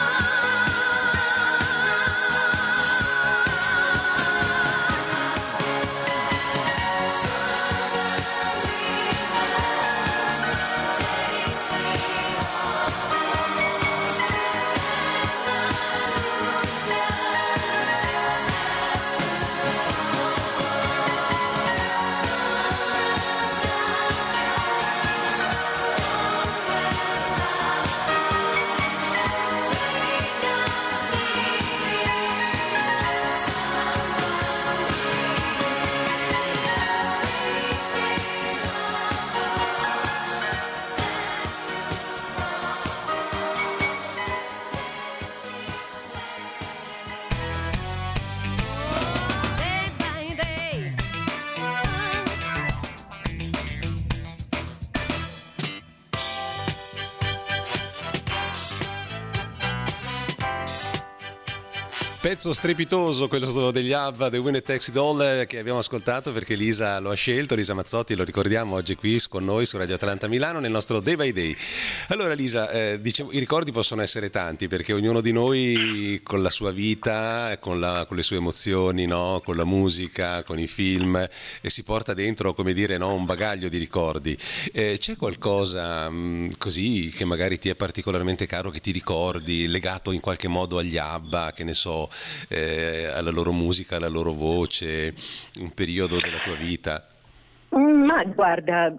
Pezzo strepitoso quello degli ABBA, The Winner Takes It All, che abbiamo ascoltato perché Lisa lo ha scelto. Lisa Mazzotti, lo ricordiamo, oggi qui con noi su Radio Atalanta Milano nel nostro Day by Day. Allora Lisa, dicevo, i ricordi possono essere tanti perché ognuno di noi con la sua vita, con le sue emozioni, no? Con la musica, con i film, si porta dentro, come dire, no? Un bagaglio di ricordi. C'è qualcosa così che magari ti è particolarmente caro, che ti ricordi, legato in qualche modo agli ABBA, che ne so, alla loro musica, alla loro voce, un periodo della tua vita? Ma guarda,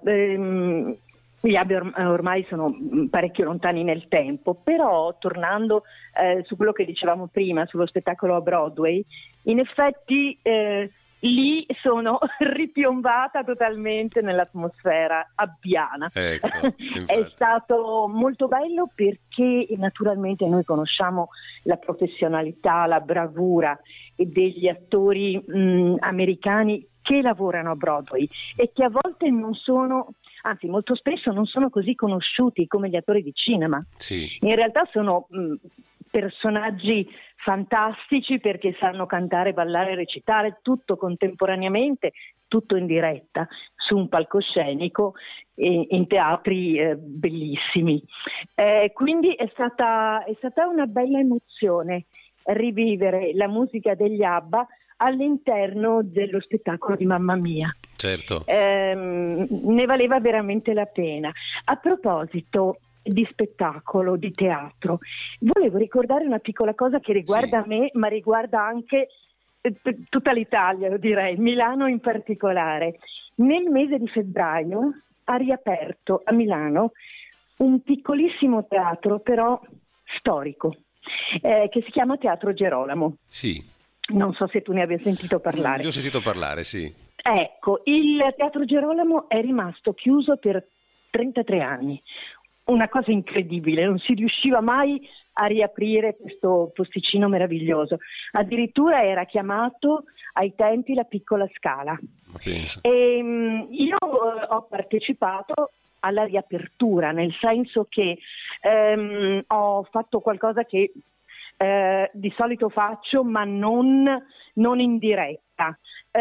gli ABBA ormai sono parecchio lontani nel tempo, però tornando su quello che dicevamo prima, sullo spettacolo a Broadway, in effetti lì sono ripiombata totalmente nell'atmosfera abbiana. Ecco, è stato molto bello perché naturalmente noi conosciamo la professionalità, la bravura degli attori americani che lavorano a Broadway e che a volte non sono, anzi molto spesso non sono così conosciuti come gli attori di cinema. Sì. In realtà sono personaggi fantastici perché sanno cantare, ballare, recitare tutto contemporaneamente, tutto in diretta su un palcoscenico in teatri bellissimi. Quindi è stata una bella emozione rivivere la musica degli ABBA all'interno dello spettacolo di Mamma Mia. Certo. Ne valeva veramente la pena. A proposito di spettacolo, di teatro, volevo ricordare una piccola cosa che riguarda me, ma riguarda anche tutta l'Italia, lo direi, Milano in particolare. Nel mese di febbraio ha riaperto a Milano un piccolissimo teatro, però storico, che si chiama Teatro Gerolamo. Sì. Non so se tu ne abbia sentito parlare. Io ho sentito parlare, sì. Ecco, il Teatro Gerolamo è rimasto chiuso per 33 anni. Una cosa incredibile, non si riusciva mai a riaprire questo posticino meraviglioso. Addirittura era chiamato ai tempi la Piccola Scala. Ma pensa. E io ho partecipato alla riapertura, nel senso che ho fatto qualcosa che di solito faccio, ma non in diretta.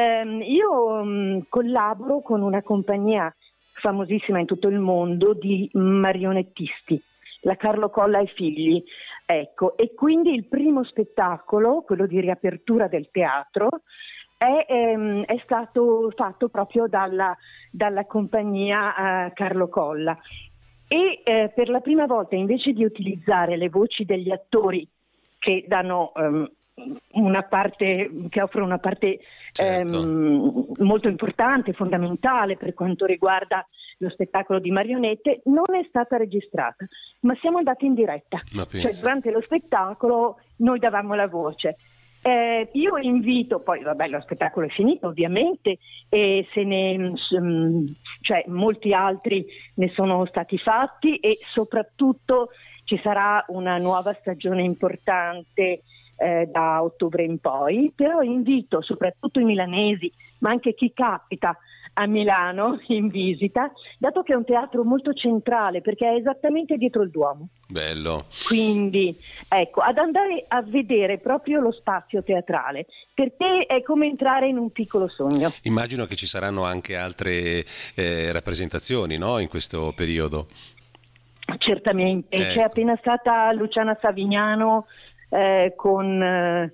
Io collaboro con una compagnia famosissima in tutto il mondo di marionettisti, la Carlo Colla e Figli. Ecco, e quindi il primo spettacolo, quello di riapertura del teatro, è stato fatto proprio dalla compagnia Carlo Colla. E per la prima volta, invece di utilizzare le voci degli attori che danno una parte, che offrono una parte molto importante, fondamentale per quanto riguarda lo spettacolo di marionette, non è stata registrata, ma siamo andati in diretta. Cioè, durante lo spettacolo noi davamo la voce. Io invito, poi vabbè, lo spettacolo è finito ovviamente, e cioè molti altri ne sono stati fatti, e soprattutto ci sarà una nuova stagione importante da ottobre in poi. Però invito soprattutto i milanesi, ma anche chi capita a Milano in visita, dato che è un teatro molto centrale perché è esattamente dietro il Duomo. Bello. Quindi ecco, ad andare a vedere proprio lo spazio teatrale, perché è come entrare in un piccolo sogno. Immagino che ci saranno anche altre rappresentazioni, no, in questo periodo. Certamente, c'è appena stata Luciana Savignano con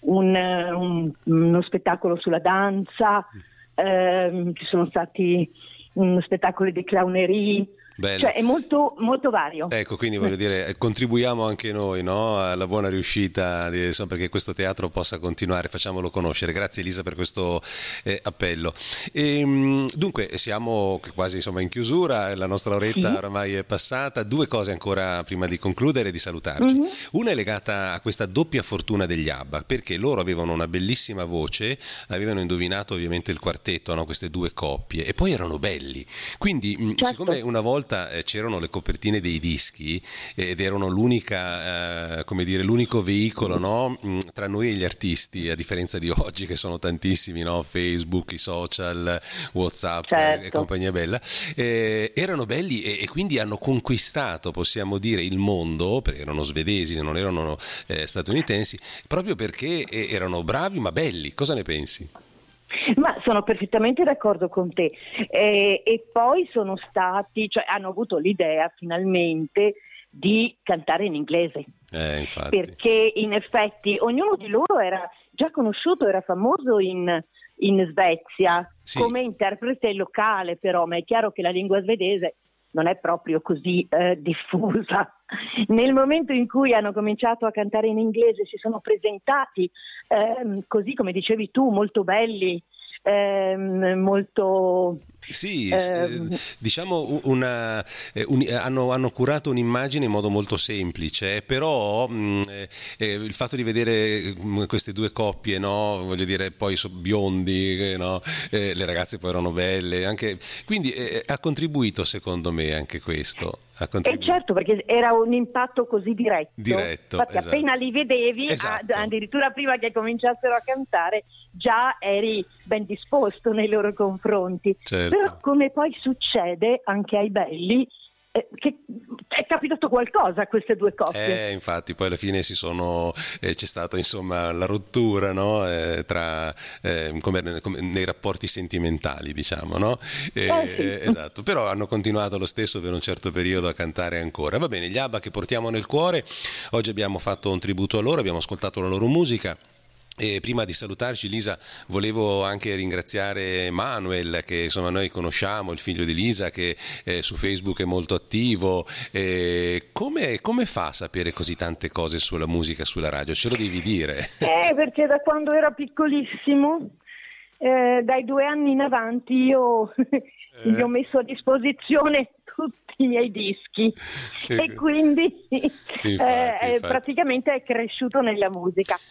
uno spettacolo sulla danza. Ci sono stati spettacoli di clownerie. Bello. Cioè è molto, molto vario. Ecco, quindi voglio dire, contribuiamo anche noi, no, alla buona riuscita, perché questo teatro possa continuare, facciamolo conoscere. Grazie Elisa per questo appello. Dunque siamo quasi insomma in chiusura, la nostra oretta oramai è passata. Due cose ancora prima di concludere e di salutarci. Una è legata a questa doppia fortuna degli ABBA, perché loro avevano una bellissima voce, avevano indovinato ovviamente il quartetto, no, queste due coppie, e poi erano belli. Quindi siccome una volta c'erano le copertine dei dischi ed erano l'unica, come dire, l'unico veicolo, no, tra noi e gli artisti, a differenza di oggi che sono tantissimi, no, Facebook, i social, WhatsApp e compagnia bella, erano belli e quindi hanno conquistato, possiamo dire, il mondo, perché erano svedesi, non erano statunitensi, proprio perché erano bravi ma belli. Cosa ne pensi? Ma sono perfettamente d'accordo con te, e poi sono stati, cioè hanno avuto l'idea finalmente di cantare in inglese, perché in effetti ognuno di loro era già conosciuto, era famoso in Svezia come interprete locale, però, ma è chiaro che la lingua svedese non è proprio così diffusa. Nel momento in cui hanno cominciato a cantare in inglese si sono presentati così come dicevi tu, molto belli, molto diciamo hanno curato un'immagine in modo molto semplice, però il fatto di vedere queste due coppie, no, voglio dire, poi biondi, no, le ragazze poi erano belle anche, quindi ha contribuito, secondo me, anche questo. Certo, perché era un impatto così diretto. Infatti esatto. Appena li vedevi, addirittura prima che cominciassero a cantare, già eri ben disposto nei loro confronti. Certo. Però come poi succede anche ai belli, che è capitato qualcosa a queste due coppie. Infatti poi alla fine c'è stata insomma la rottura, no? Come nei rapporti sentimentali, diciamo, no? Esatto, però hanno continuato lo stesso per un certo periodo a cantare ancora. Va bene, gli ABBA che portiamo nel cuore. Oggi abbiamo fatto un tributo a loro, abbiamo ascoltato la loro musica. E prima di salutarci, Lisa, volevo anche ringraziare Manuel, che insomma noi conosciamo, il figlio di Lisa, che su Facebook è molto attivo. Come fa a sapere così tante cose sulla musica, sulla radio? Ce lo devi dire. Perché da quando era piccolissimo, dai 2 anni in avanti, io gli ho messo a disposizione tutti i miei dischi e quindi infatti. Praticamente è cresciuto nella musica,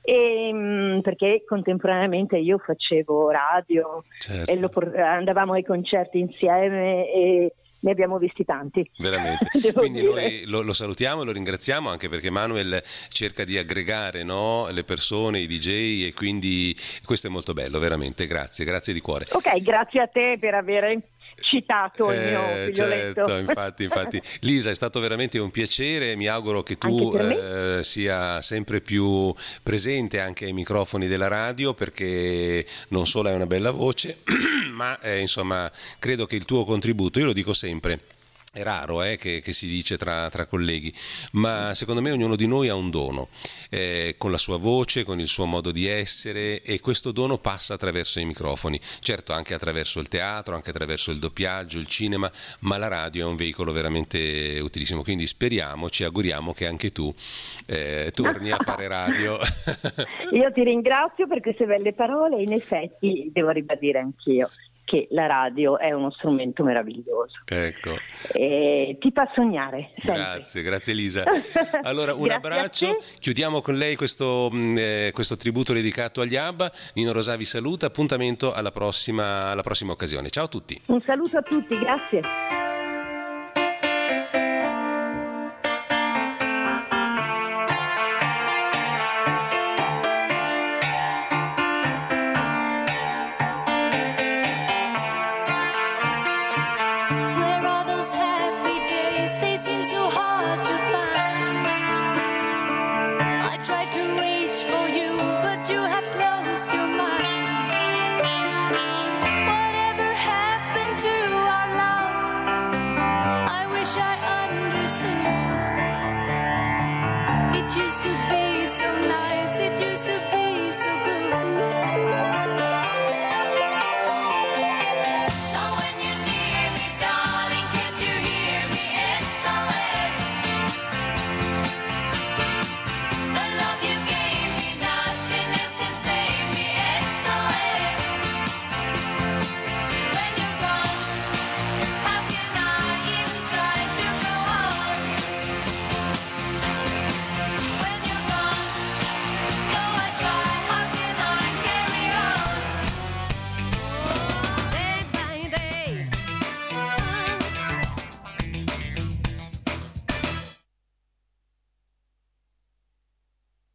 perché contemporaneamente io facevo radio, e andavamo ai concerti insieme e ne abbiamo visti tanti. Veramente. Quindi noi lo salutiamo e lo ringraziamo, anche perché Manuel cerca di aggregare, no, le persone, i DJ, e quindi questo è molto bello, veramente. Grazie di cuore. Ok, grazie a te per avere citato il mio figlioletto. Certo, infatti. Lisa, è stato veramente un piacere, mi auguro che tu sia sempre più presente anche ai microfoni della radio, perché non solo hai una bella voce ma insomma credo che il tuo contributo, io lo dico sempre, È raro che si dice tra colleghi, ma secondo me ognuno di noi ha un dono, con la sua voce, con il suo modo di essere, e questo dono passa attraverso i microfoni, certo anche attraverso il teatro, anche attraverso il doppiaggio, il cinema, ma la radio è un veicolo veramente utilissimo, quindi speriamo, ci auguriamo che anche tu torni a fare radio. Io ti ringrazio per queste belle parole, in effetti devo ribadire anch'io che la radio è uno strumento meraviglioso. Ecco. E ti fa sognare sempre. Grazie Elisa. Allora un abbraccio, chiudiamo con lei questo tributo dedicato agli ABBA. Nino Rosà vi saluta, appuntamento alla prossima occasione. Ciao a tutti. Un saluto a tutti, grazie.